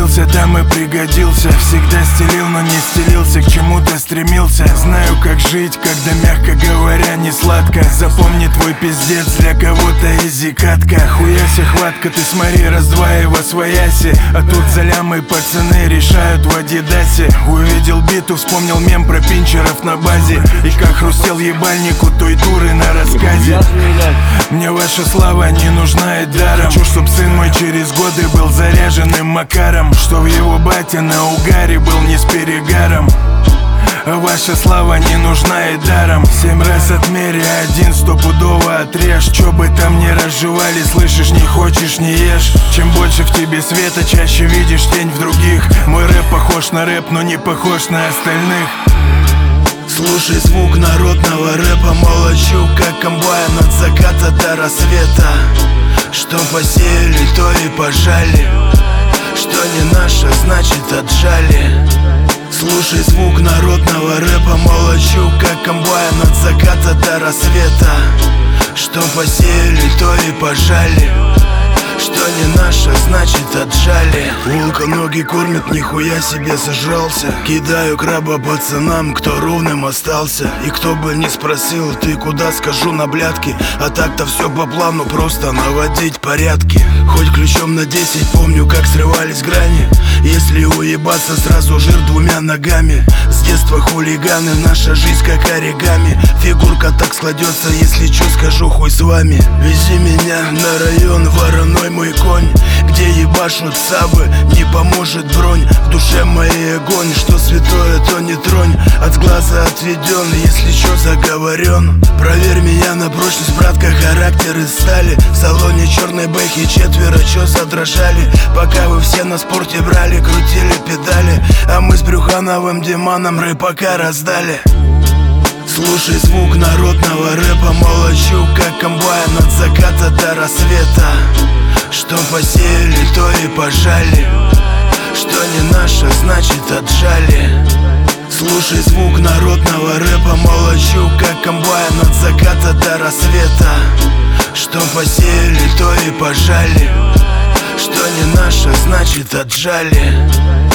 родился, там и пригодился. Всегда стелил, но не стелился, к чему-то стремился. Знаю, как жить, когда, мягко говоря, не сладко. Запомни, твой пиздец для кого-то изи катка. Хуяся хватка, ты смотри, раз-два и восвояси. А тут за лямы пацаны решают в Адидасе. Увидел биту, вспомнил мем про пинчеров на базе. И как хрустел ебальник у той дуры на рассказе. Мне ваша слава не нужна и даром. Хочу, чтоб сын мой через годы был заряженным Макаром, что в его бате на угаре был не с перегаром. А ваша слава не нужна и даром. 7 раз отмери, 1 стопудово отрежь. Чё бы там ни разжевали, слышишь, не хочешь, не ешь. Чем больше в тебе света, чаще видишь тень в других. Мой рэп похож на рэп, но не похож на остальных. Слушай звук народного рэпа, молочу, как комбайн от заката до рассвета. Что посеяли, то и пожали. Что не наше, значит отжали. Слушай звук народного рэпа, молочу, как комбайн от заката до рассвета. Что посеяли, то и пожали. Что не наше, значит отжали. Волка ноги кормят, нихуя себе зажрался. Кидаю краба пацанам, кто ровным остался. И кто бы не спросил, ты куда, скажу на блядки. А так-то все по плану, просто наводить порядки. Хоть ключом на 10, помню, как срывались грани. Если уебаться, сразу жир 2 ногами. С детства хулиганы, наша жизнь как оригами. Фигурка так складется, если чё, скажу хуй с вами. Вези меня на район, вороной мой конь, где ебашут сабы, не поможет бронь. В душе моей огонь, что святое, то не тронь. От глаза отведен, если чё, заговорен. Проверь меня на прочность, братка, характер из стали. В салоне черной бэхи 4, чё задрожали. Пока вы все на спорте брали, крутили педали, а мы с Брюхановым Диманом рэпака раздали. Слушай звук народного рэпа, молочу, как комбайн от заката до рассвета. Что посеяли, то и пожали. Что не наше, значит отжали. Слушай звук народного рэпа, молочу, как комбайн от заката до рассвета. Что посеяли, то и пожали. Что не наше, значит отжали.